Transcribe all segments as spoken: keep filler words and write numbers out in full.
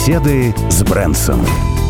Беседы с Брэнсом.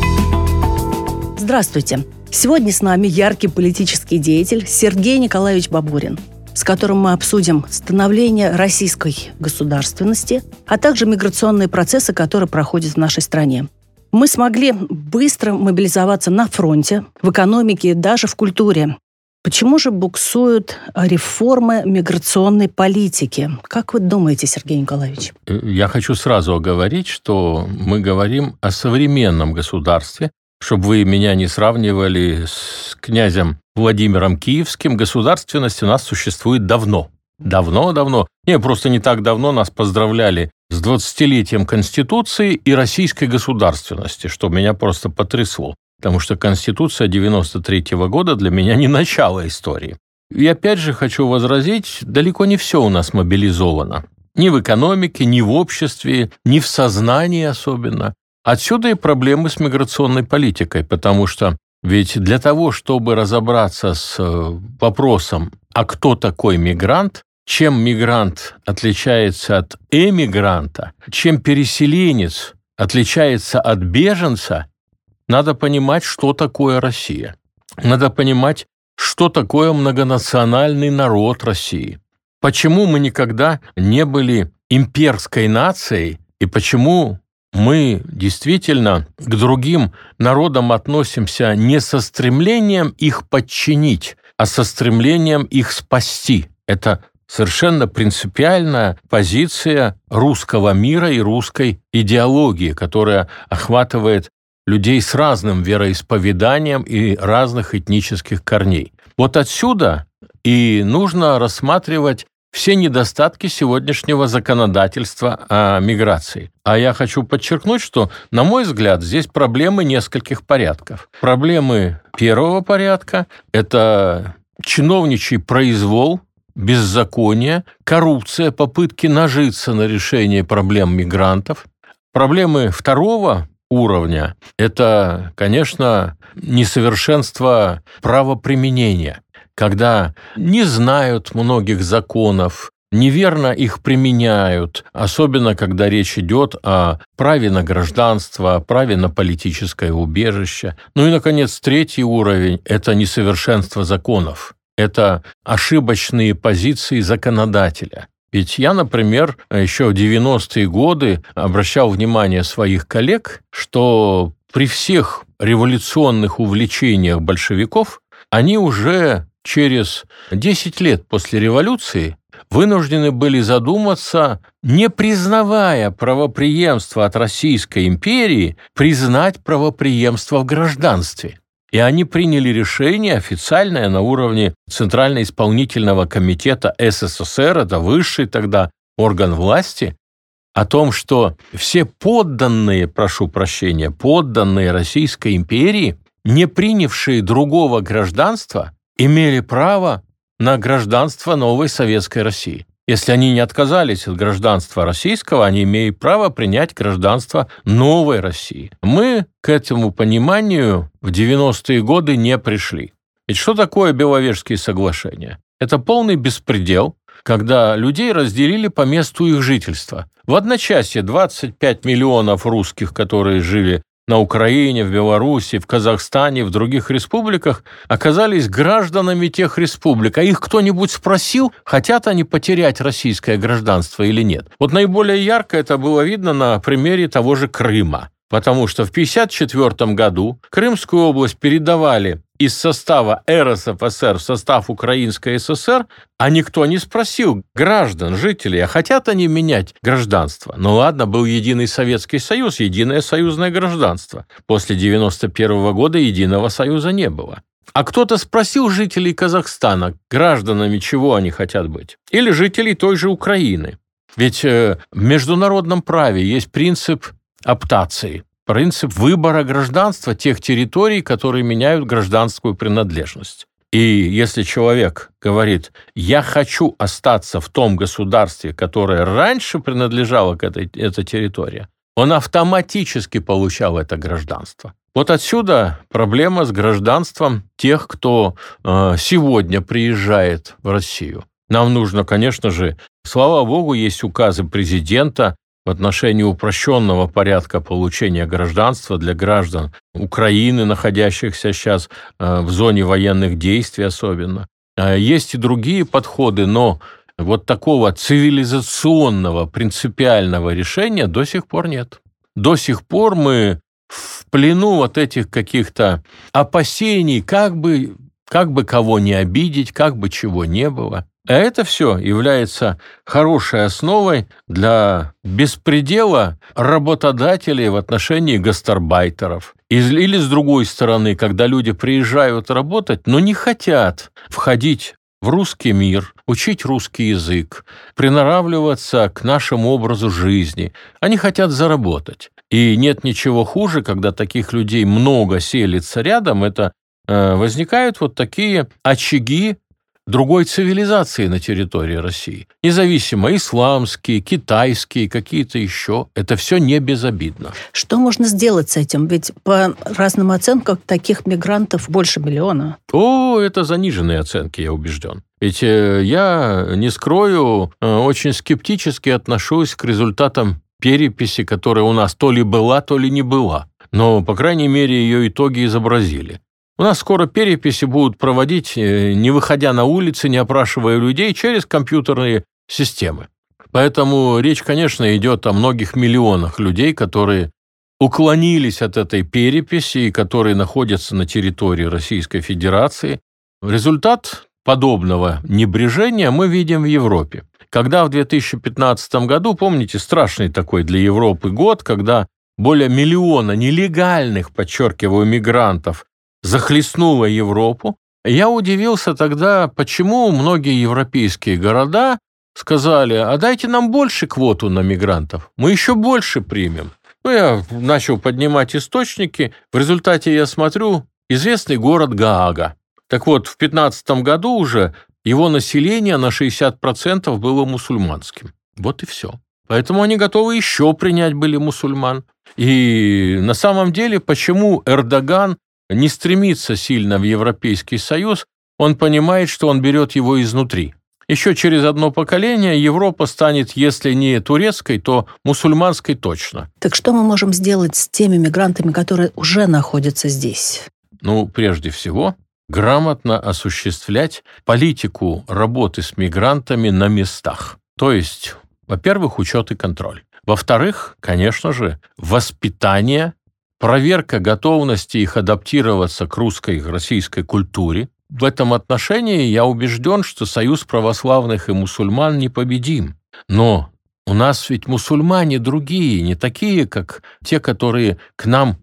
Здравствуйте. Сегодня с нами яркий политический деятель Сергей Николаевич Бабурин, с которым мы обсудим становление российской государственности, а также миграционные процессы, которые проходят в нашей стране. Мы смогли быстро мобилизоваться на фронте, в экономике и даже в культуре. Почему же буксуют реформы миграционной политики? Как вы думаете, Сергей Николаевич? Я хочу сразу оговорить, что мы говорим о современном государстве, чтобы вы меня не сравнивали с князем Владимиром Киевским. Государственность у нас существует давно. Давно-давно. Не, просто не так давно нас поздравляли с двадцатилетием Конституции и российской государственности, что меня просто потрясло. Потому что Конституция девяносто третьего года для меня не начало истории. И опять же хочу возразить, далеко не все у нас мобилизовано. Ни в экономике, ни в обществе, ни в сознании особенно. Отсюда и проблемы с миграционной политикой, потому что ведь для того, чтобы разобраться с вопросом, а кто такой мигрант, чем мигрант отличается от эмигранта, чем переселенец отличается от беженца, надо понимать, что такое Россия. Надо понимать, что такое многонациональный народ России. Почему мы никогда не были имперской нацией, и почему мы действительно к другим народам относимся не со стремлением их подчинить, а со стремлением их спасти. Это совершенно принципиальная позиция русского мира и русской идеологии, которая охватывает людей с разным вероисповеданием и разных этнических корней. Вот отсюда и нужно рассматривать все недостатки сегодняшнего законодательства о миграции. А я хочу подчеркнуть, что, на мой взгляд, здесь проблемы нескольких порядков. Проблемы первого порядка – это чиновничий произвол, беззаконие, коррупция, попытки нажиться на решение проблем мигрантов. Проблемы второго уровня – это, конечно, несовершенство правоприменения, когда не знают многих законов, неверно их применяют, особенно когда речь идет о праве на гражданство, о праве на политическое убежище. Ну и, наконец, третий уровень – это несовершенство законов, это ошибочные позиции законодателя. Ведь я, например, еще в девяностые годы обращал внимание своих коллег, что при всех революционных увлечениях большевиков они уже через десять лет после революции вынуждены были задуматься, не признавая правопреемство от Российской империи, признать правопреемство в гражданстве. И они приняли решение официальное на уровне Центрально-исполнительного комитета СССР, это высший тогда орган власти, о том, что все подданные, прошу прощения, подданные Российской империи, не принявшие другого гражданства, имели право на гражданство новой Советской России. Если они не отказались от гражданства российского, они имеют право принять гражданство новой России. Мы к этому пониманию в девяностые годы не пришли. Ведь что такое Беловежские соглашения? Это полный беспредел, когда людей разделили по месту их жительства. В одночасье двадцать пять миллионов русских, которые жили на Украине, в Беларуси, в Казахстане, в других республиках, оказались гражданами тех республик. А их кто-нибудь спросил, хотят они потерять российское гражданство или нет? Вот наиболее ярко это было видно на примере того же Крыма. Потому что в тысяча девятьсот пятьдесят четвёртом году Крымскую область передавали из состава эр эс эф эс эр в состав Украинской ССР, а никто не спросил граждан, жителей, а хотят они менять гражданство. Ну ладно, был единый Советский Союз, единое союзное гражданство. После девяносто первого года единого союза не было. А кто-то спросил жителей Казахстана, гражданами чего они хотят быть? Или жителей той же Украины? Ведь в международном праве есть принцип оптации, принцип выбора гражданства тех территорий, которые меняют гражданскую принадлежность. И если человек говорит, я хочу остаться в том государстве, которое раньше принадлежало к этой, этой территории, он автоматически получал это гражданство. Вот отсюда проблема с гражданством тех, кто э, сегодня приезжает в Россию. Нам нужно, конечно же, слава богу, есть указы президента в отношении упрощенного порядка получения гражданства для граждан Украины, находящихся сейчас в зоне военных действий особенно. Есть и другие подходы, но вот такого цивилизационного, принципиального решения до сих пор нет. До сих пор мы в плену вот этих каких-то опасений, как бы, как бы кого не обидеть, как бы чего не было. А это все является хорошей основой для беспредела работодателей в отношении гастарбайтеров. Или, с другой стороны, когда люди приезжают работать, но не хотят входить в русский мир, учить русский язык, приноравливаться к нашему образу жизни. Они хотят заработать. И нет ничего хуже, когда таких людей много селится рядом, это э, возникают вот такие очаги другой цивилизации на территории России. Независимо, исламские, китайские, какие-то еще. Это все не безобидно. Что можно сделать с этим? Ведь по разным оценкам таких мигрантов больше миллиона. О, это заниженные оценки, я убежден. Ведь я, не скрою, очень скептически отношусь к результатам переписи, которая у нас то ли была, то ли не была. Но, по крайней мере, ее итоги изобразили. У нас скоро переписи будут проводить, не выходя на улицы, не опрашивая людей, через компьютерные системы. Поэтому речь, конечно, идет о многих миллионах людей, которые уклонились от этой переписи и которые находятся на территории Российской Федерации. Результат подобного небрежения мы видим в Европе. Когда в две тысячи пятнадцатом году, помните, страшный такой для Европы год, когда более миллиона нелегальных, подчеркиваю, мигрантов захлестнула Европу, я удивился тогда, почему многие европейские города сказали: а дайте нам больше квоту на мигрантов, мы еще больше примем. Ну, я начал поднимать источники, в результате я смотрю, известный город Гаага. Так вот, в пятнадцатом году уже его население на шестьдесят процентов было мусульманским. Вот и все. Поэтому они готовы еще принять были мусульман. И на самом деле, почему Эрдоган не стремится сильно в Европейский Союз, он понимает, что он берет его изнутри. Еще через одно поколение Европа станет, если не турецкой, то мусульманской точно. Так что мы можем сделать с теми мигрантами, которые уже находятся здесь? Ну, прежде всего, грамотно осуществлять политику работы с мигрантами на местах. То есть, во-первых, учет и контроль. Во-вторых, конечно же, воспитание, проверка готовности их адаптироваться к русской и российской культуре. В этом отношении я убежден, что союз православных и мусульман непобедим. Но у нас ведь мусульмане другие, не такие, как те, которые к нам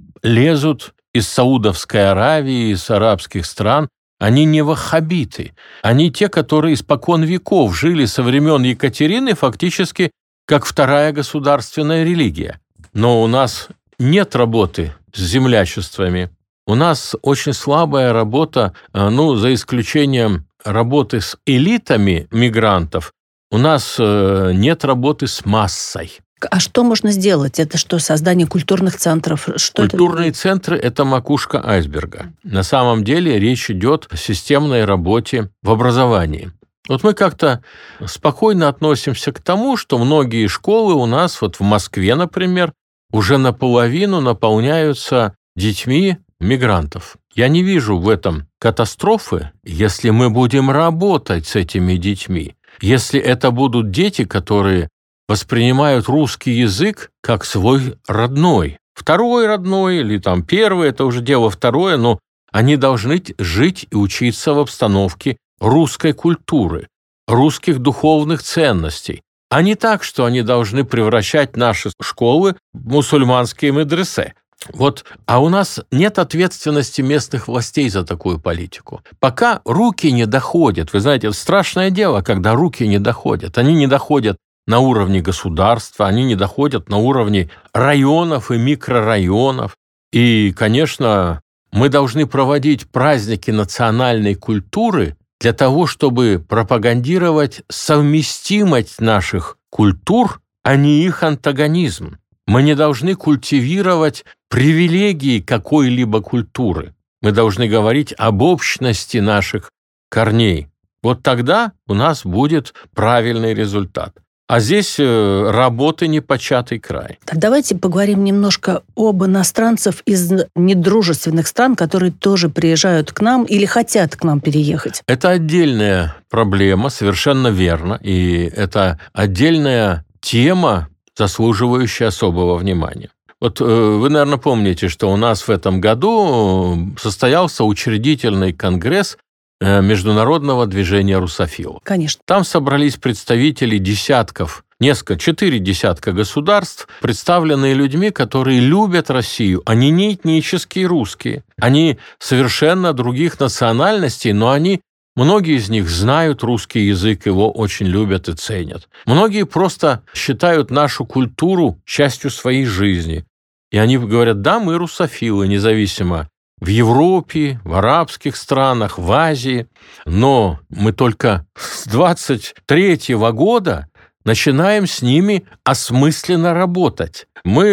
лезут из Саудовской Аравии, из арабских стран. Они не ваххабиты. Они те, которые испокон веков жили со времен Екатерины фактически как вторая государственная религия. Но у нас нет работы с землячествами. У нас очень слабая работа, ну, за исключением работы с элитами мигрантов, у нас нет работы с массой. А что можно сделать? Это что, создание культурных центров? Что Культурные это? центры – это макушка айсберга. На самом деле речь идет о системной работе в образовании. Вот мы как-то спокойно относимся к тому, что многие школы у нас, вот в Москве, например, уже наполовину наполняются детьми мигрантов. Я не вижу в этом катастрофы, если мы будем работать с этими детьми. Если это будут дети, которые воспринимают русский язык как свой родной. Второй родной или там первый, это уже дело второе, но они должны жить и учиться в обстановке русской культуры, русских духовных ценностей. А не так, что они должны превращать наши школы в мусульманские медресе. Вот, а у нас нет ответственности местных властей за такую политику. Пока руки не доходят, вы знаете, это страшное дело, когда руки не доходят. Они не доходят на уровне государства, они не доходят на уровне районов и микрорайонов. И, конечно, мы должны проводить праздники национальной культуры для того, чтобы пропагандировать совместимость наших культур, а не их антагонизм. Мы не должны культивировать привилегии какой-либо культуры. Мы должны говорить об общности наших корней. Вот тогда у нас будет правильный результат. А здесь работы непочатый край. Так давайте поговорим немножко об иностранцах из недружественных стран, которые тоже приезжают к нам или хотят к нам переехать. Это отдельная проблема, совершенно верно. И это отдельная тема, заслуживающая особого внимания. Вот вы, наверное, помните, что у нас в этом году состоялся учредительный конгресс Международного движения русофилов. Конечно. Там собрались представители десятков, несколько, четыре десятка государств, представленные людьми, которые любят Россию. Они не этнические русские, они совершенно других национальностей, но они, многие из них знают русский язык, его очень любят и ценят. Многие просто считают нашу культуру частью своей жизни. И они говорят, да, мы русофилы, независимо в Европе, в арабских странах, в Азии, но мы только с двадцать третьего года начинаем с ними осмысленно работать.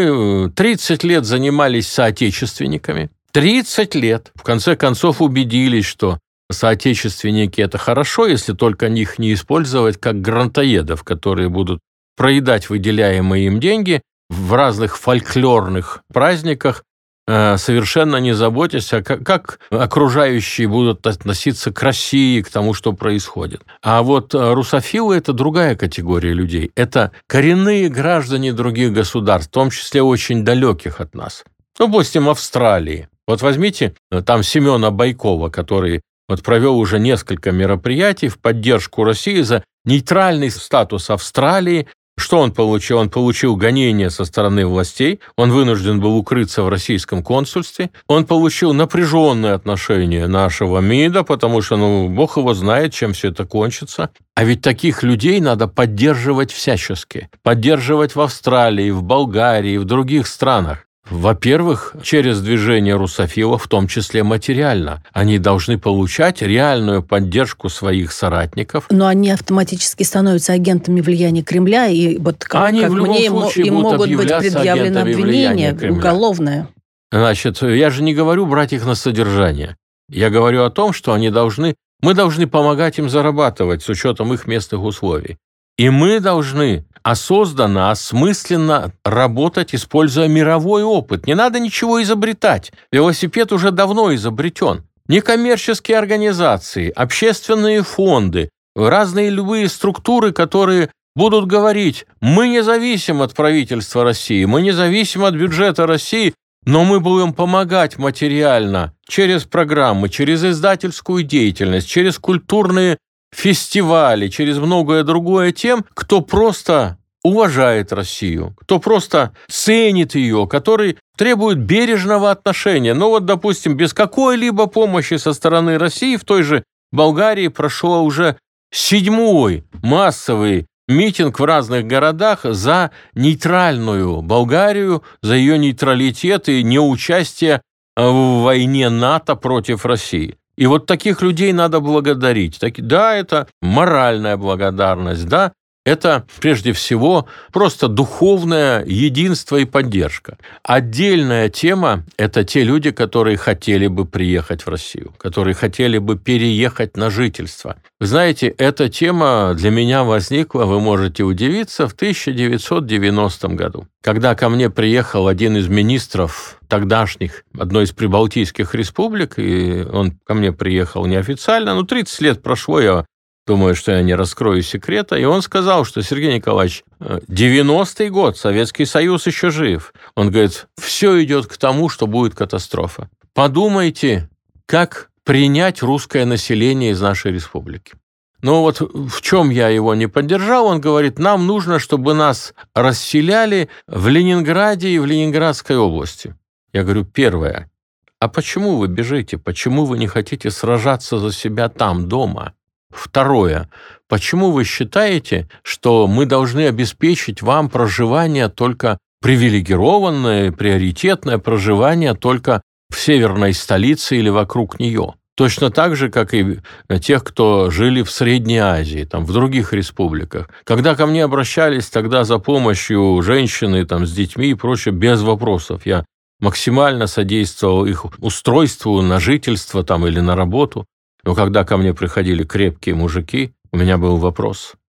Мы тридцать лет занимались соотечественниками, тридцать лет. В конце концов убедились, что соотечественники – это хорошо, если только их не использовать как грантоедов, которые будут проедать выделяемые им деньги в разных фольклорных праздниках, совершенно не заботясь, а как окружающие будут относиться к России, к тому, что происходит. А вот русофилы – это другая категория людей. Это коренные граждане других государств, в том числе очень далеких от нас. Ну, допустим, Австралии. Вот возьмите там Семена Байкова, который вот провел уже несколько мероприятий в поддержку России за нейтральный статус Австралии. Что он получил? Он получил гонения со стороны властей, он вынужден был укрыться в российском консульстве, он получил напряженное отношение нашего МИДа, потому что, ну, бог его знает, чем все это кончится. А ведь таких людей надо поддерживать всячески. Поддерживать в Австралии, в Болгарии, в других странах. Во-первых, через движение русофилов, в том числе материально. Они должны получать реальную поддержку своих соратников. Но они автоматически становятся агентами влияния Кремля, и вот как, они как в любом мне случае им будут могут быть предъявлены обвинения уголовное. Значит, я же не говорю брать их на содержание. Я говорю о том, что они должны, мы должны помогать им зарабатывать с учетом их местных условий. И мы должны осознанно, осмысленно работать, используя мировой опыт. Не надо ничего изобретать. Велосипед уже давно изобретен. Некоммерческие организации, общественные фонды, разные любые структуры, которые будут говорить, мы не зависим от правительства России, мы не зависим от бюджета России, но мы будем помогать материально через программы, через издательскую деятельность, через культурные фестивали, через многое другое тем, кто просто уважает Россию, кто просто ценит ее, который требует бережного отношения. Ну вот, допустим, без какой-либо помощи со стороны России в той же Болгарии прошел уже седьмой массовый митинг в разных городах за нейтральную Болгарию, за ее нейтралитет и неучастие в войне НАТО против России. И вот таких людей надо благодарить. Да, это моральная благодарность, да, это прежде всего просто духовное единство и поддержка. Отдельная тема – это те люди, которые хотели бы приехать в Россию, которые хотели бы переехать на жительство. Вы знаете, эта тема для меня возникла, вы можете удивиться, в тысяча девятьсот девяностом году, когда ко мне приехал один из министров тогдашних, одной из прибалтийских республик, и он ко мне приехал неофициально, ну, тридцать лет прошло, я думаю, что я не раскрою секрета, и он сказал, что, Сергей Николаевич, девяностый год, Советский Союз еще жив. Он говорит, все идет к тому, что будет катастрофа. Подумайте, как принять русское население из нашей республики. Но вот в чем я его не поддержал, он говорит, нам нужно, чтобы нас расселяли в Ленинграде и в Ленинградской области. Я говорю, первое, а почему вы бежите? Почему вы не хотите сражаться за себя там, дома? Второе. Почему вы считаете, что мы должны обеспечить вам проживание только привилегированное, приоритетное проживание только в северной столице или вокруг нее? Точно так же, как и тех, кто жили в Средней Азии, там, в других республиках. Когда ко мне обращались тогда за помощью женщины там, с детьми и прочее, без вопросов, я максимально содействовал их устройству на жительство там, или на работу. Но когда ко мне приходили крепкие мужики, у меня был вопрос.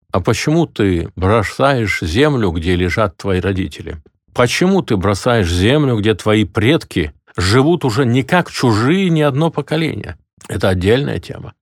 а почему ты бросаешь землю, где лежат твои родители? Почему ты бросаешь землю, где твои предки живут уже не как чужие ни одно поколение? Это отдельная тема.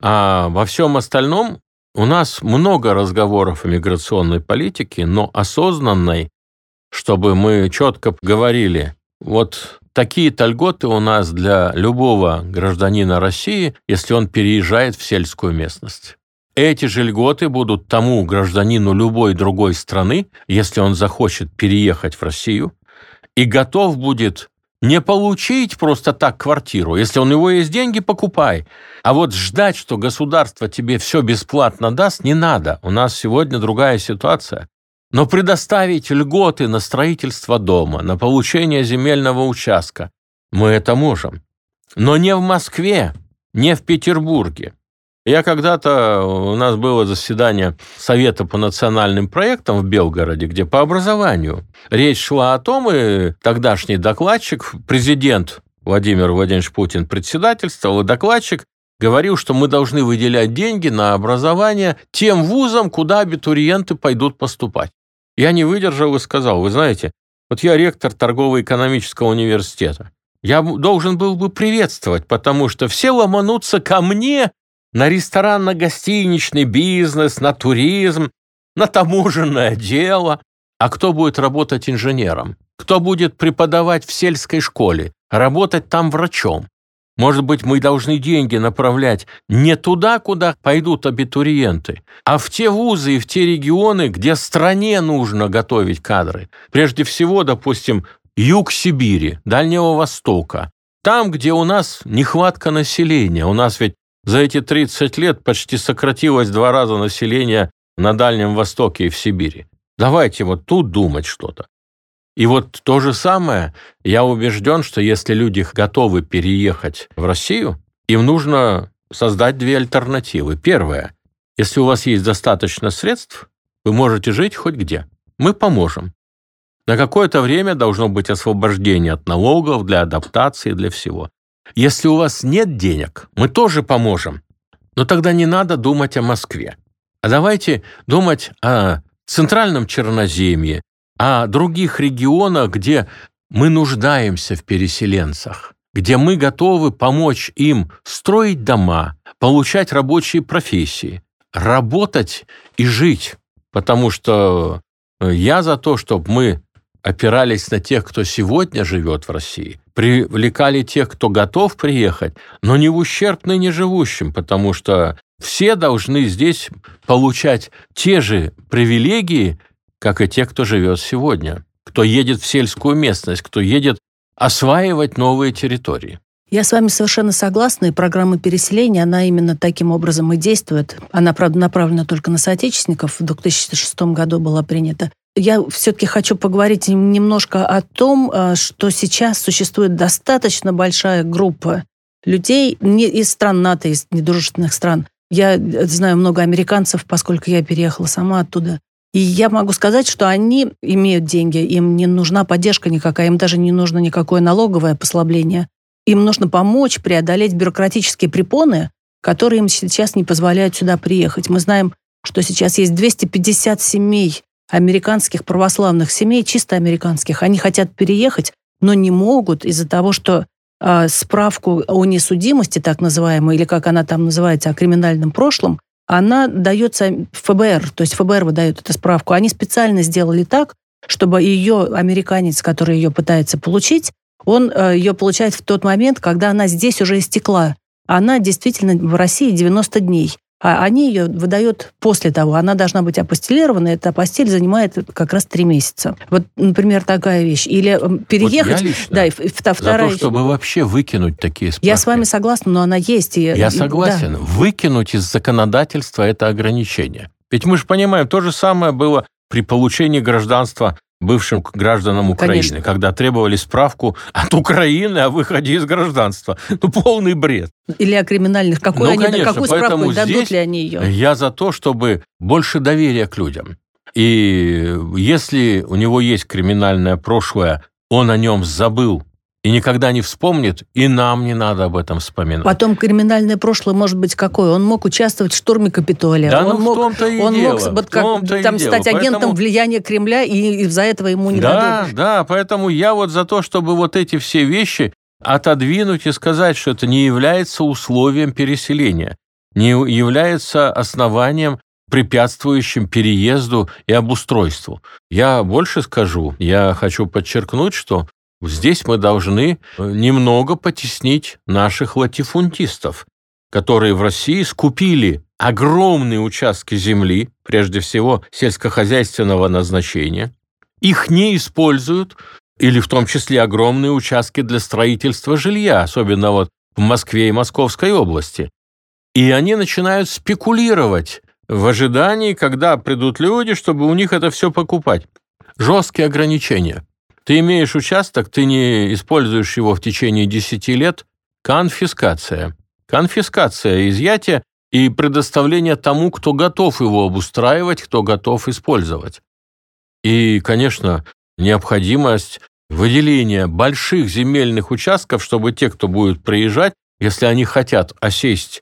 А во всем остальном у нас много разговоров о миграционной политике, но осознанной, чтобы мы четко говорили, вот такие-то льготы у нас для любого гражданина России, если он переезжает в сельскую местность. Эти же льготы будут тому гражданину любой другой страны, если он захочет переехать в Россию, и готов будет не получить просто так квартиру. Если у него есть деньги, покупай. А вот ждать, что государство тебе все бесплатно даст, не надо. У нас сегодня другая ситуация. Но предоставить льготы на строительство дома, на получение земельного участка, мы это можем. Но не в Москве, не в Петербурге. Я когда-то, у нас было заседание Совета по национальным проектам в Белгороде, где по образованию речь шла о том, и тогдашний докладчик, президент Владимир Владимирович Путин председательствовал, и докладчик говорил, что мы должны выделять деньги на образование тем вузам, куда абитуриенты пойдут поступать. Я не выдержал и сказал, вы знаете, вот я ректор торгово-экономического университета, я должен был бы приветствовать, потому что все ломанутся ко мне на ресторанно-гостиничный бизнес, на туризм, на таможенное дело. А кто будет работать инженером? Кто будет преподавать в сельской школе? Работать там врачом? Может быть, мы должны деньги направлять не туда, куда пойдут абитуриенты, а в те вузы и в те регионы, где стране нужно готовить кадры. Прежде всего, допустим, юг Сибири, Дальнего Востока. Там, где у нас нехватка населения. У нас ведь за эти тридцать лет почти сократилось два раза население на Дальнем Востоке и в Сибири. Давайте вот тут думать что-то. И вот то же самое, я убежден, что если люди готовы переехать в Россию, им нужно создать две альтернативы. Первое, если у вас есть достаточно средств, вы можете жить хоть где. Мы поможем. На какое-то время должно быть освобождение от налогов, для адаптации, для всего. Если у вас нет денег, мы тоже поможем. Но тогда не надо думать о Москве. А давайте думать о Центральном Черноземье, о других регионах, где мы нуждаемся в переселенцах, где мы готовы помочь им строить дома, получать рабочие профессии, работать и жить. Потому что я за то, чтобы мы опирались на тех, кто сегодня живет в России, привлекали тех, кто готов приехать, но не в ущерб ныне живущим, потому что все должны здесь получать те же привилегии, как и те, кто живет сегодня, кто едет в сельскую местность, кто едет осваивать новые территории. Я с вами совершенно согласна, и программа переселения, она именно таким образом и действует. Она, правда, направлена только на соотечественников, в две тысячи шестом году была принята. Я все-таки хочу поговорить немножко о том, что сейчас существует достаточно большая группа людей не из стран НАТО, из недружественных стран. Я знаю много американцев, поскольку я переехала сама оттуда. И я могу сказать, что они имеют деньги, им не нужна поддержка никакая, им даже не нужно никакое налоговое послабление. Им нужно помочь преодолеть бюрократические препоны, которые им сейчас не позволяют сюда приехать. Мы знаем, что сейчас есть двести пятьдесят семей, американских православных семей, чисто американских. Они хотят переехать, но не могут из-за того, что э, справку о несудимости, так называемую, или как она там называется, о криминальном прошлом, она дается эф бэ эр, то есть эф бэ эр выдает эту справку. Они специально сделали так, чтобы ее американец, который ее пытается получить, он э, ее получает в тот момент, когда она здесь уже истекла. Она действительно в России девяносто дней. А они ее выдают после того. Она должна быть апостилирована. Эта апостиль занимает как раз три месяца. Вот, например, такая вещь. Или переехать... Вот я лично да, и вторая... за то, чтобы вообще выкинуть такие справки. Я с вами согласна, но она есть. И, я и, согласен. Да. Выкинуть из законодательства это ограничение. Ведь мы же понимаем, то же самое было при получении гражданства бывшим гражданам Украины, конечно, когда требовали справку от Украины о выходе из гражданства. Ну, полный бред. Или о криминальных. Какую, ну, они, конечно, какую справку дадут ли они ее? Я за то, чтобы больше доверия к людям. И если у него есть криминальное прошлое, он о нем забыл и никогда не вспомнит, и нам не надо об этом вспоминать. Потом криминальное прошлое может быть какое? Он мог участвовать в штурме Капитолия. Да, он ну мог, в том-то и он дело. мог вот, как, том-то там, и стать дело. агентом Поэтому... влияния Кремля, и из-за этого ему не да, дадут. Да, поэтому я вот за то, чтобы вот эти все вещи отодвинуть и сказать, что это не является условием переселения, не является основанием, препятствующим переезду и обустройству. Я больше скажу, я хочу подчеркнуть, что здесь мы должны немного потеснить наших латифундистов, которые в России скупили огромные участки земли, прежде всего сельскохозяйственного назначения, их не используют, или в том числе огромные участки для строительства жилья, особенно вот в Москве и Московской области. И они начинают спекулировать в ожидании, когда придут люди, чтобы у них это все покупать. Жесткие ограничения. Ты имеешь участок, ты не используешь его в течение десяти лет. Конфискация. Конфискация, изъятие и предоставление тому, кто готов его обустраивать, кто готов использовать. И, конечно, необходимость выделения больших земельных участков, чтобы те, кто будет приезжать, если они хотят осесть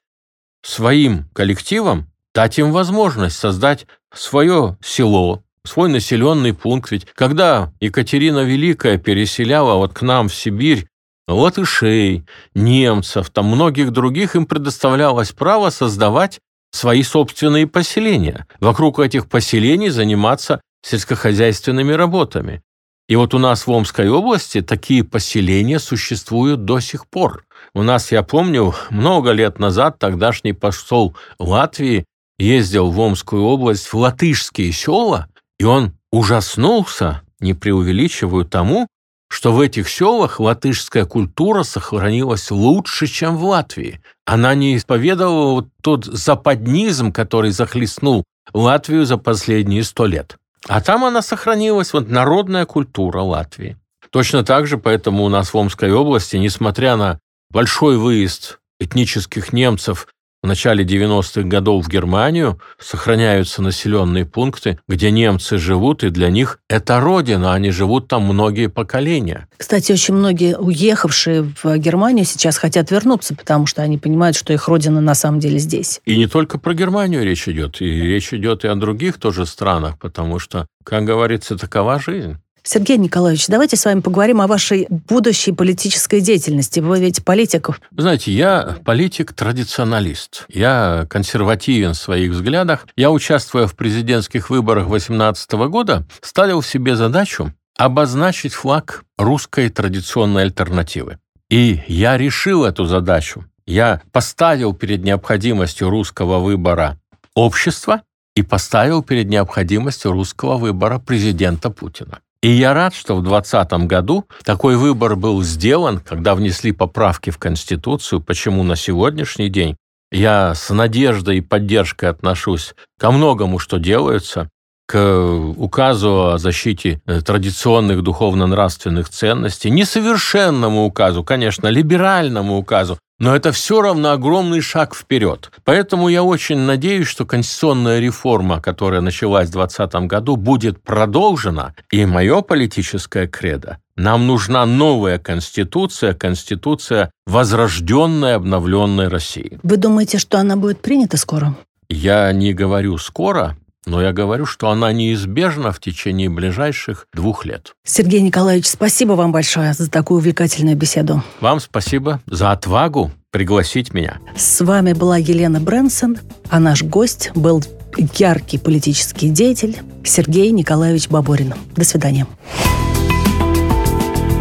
своим коллективом, дать им возможность создать свое село, свой населенный пункт. Ведь когда Екатерина Великая переселяла вот к нам в Сибирь латышей, немцев, там многих других, им предоставлялось право создавать свои собственные поселения. Вокруг этих поселений заниматься сельскохозяйственными работами. И вот у нас в Омской области такие поселения существуют до сих пор. У нас, я помню, много лет назад тогдашний посол Латвии ездил в Омскую область, в латышские села, и он ужаснулся, не преувеличиваю, тому, что в этих селах латышская культура сохранилась лучше, чем в Латвии. Она не исповедовала вот тот западнизм, который захлестнул Латвию за последние сто лет. А там она сохранилась, вот народная культура Латвии. Точно так же, поэтому у нас в Омской области, несмотря на большой выезд этнических немцев в начале девяностых годов в Германию, сохраняются населенные пункты, где немцы живут, и для них это родина, они живут там многие поколения. Кстати, очень многие уехавшие в Германию сейчас хотят вернуться, потому что они понимают, что их родина на самом деле здесь. И не только про Германию речь идет, и речь идет и о других тоже странах, потому что, как говорится, такова жизнь. Сергей Николаевич, давайте с вами поговорим о вашей будущей политической деятельности. Вы ведь политик. Знаете, я политик-традиционалист. Я консервативен в своих взглядах. Я, участвуя в президентских выборах две тысячи восемнадцатого года, ставил себе задачу обозначить флаг русской традиционной альтернативы. И я решил эту задачу. Я поставил перед необходимостью русского выбора общества и поставил перед необходимостью русского выбора президента Путина. И я рад, что в двадцатом году такой выбор был сделан, когда внесли поправки в Конституцию, почему на сегодняшний день я с надеждой и поддержкой отношусь ко многому, что делается, к указу о защите традиционных духовно-нравственных ценностей, несовершенному указу, конечно, либеральному указу, но это все равно огромный шаг вперед. Поэтому я очень надеюсь, что конституционная реформа, которая началась в двадцатом году, будет продолжена. И мое политическое кредо: нам нужна новая конституция, конституция возрожденной, обновленной России. Вы думаете, что она будет принята скоро? Я не говорю «скоро», но я говорю, что она неизбежна в течение ближайших двух лет. Сергей Николаевич, спасибо вам большое за такую увлекательную беседу. Вам спасибо за отвагу пригласить меня. С вами была Елена Брэнсон, а наш гость был яркий политический деятель Сергей Николаевич Баборин. До свидания.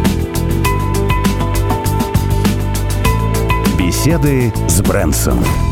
Беседы с Брэнсоном.